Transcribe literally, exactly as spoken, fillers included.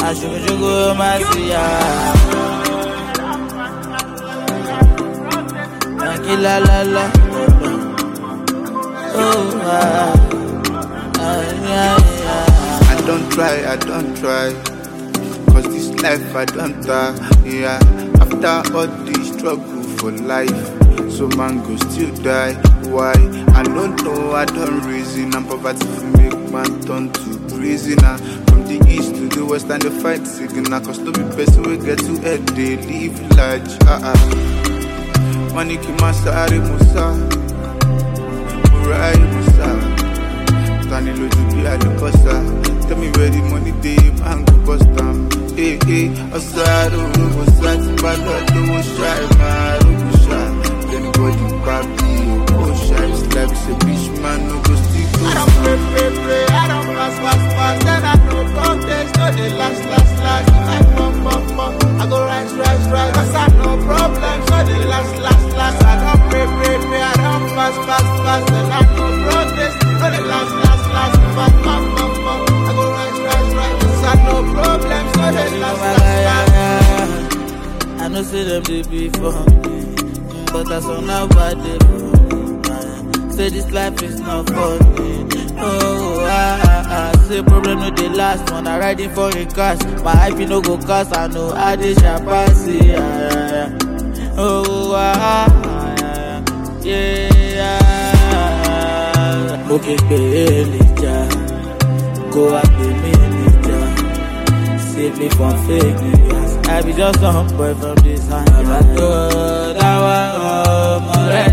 I should go my see. La la la. Oh, ah, ah, yeah, yeah. I don't try, I don't try. Cause this life I don't die. Yeah. After all this struggle for life, so man go still die. Why? I don't know, I don't reason. And poverty to make man turn to prisoner. From the east to the west and the fight signal. Cause to be person we get to head, they live large. Uh-uh. Maniki Masari Musa Murai Musa Tani Lojubi Alukosa. Tell me where the money dey, man go bust am. Hey, hey, Osaro, Osati Balodo, Oshai, Maru, Osha. Anybody papi, Osha, it's like it's a bitch, man, no go stick to. I don't pray, pray, pray, I don't pass, pass, pass. Then I no contest, no they last, last, last. I pump, pump, pump, I go rise, rise, rise. Cause I no problem, so they last, last. I don't pray, pray, pray, I don't fast, fast, fast. And I no protest, but the last, last, last. If I pump, pump, pump, I go rise, rise, rise. Cause I no problem, so they last, last, last. I know see them they before me, but I saw now bad they for. Say this life is not funny. Oh, ah, ah, ah. Say problem no the last one. I riding for a cash. My hype no go cast. I know I dey sharp pass it. Ah, ah, ah. Oh, ah, ah, yeah. Okay, Elija, go up the manager, save me from fake niggas. I be just some boy from this hand. I'm a good, I want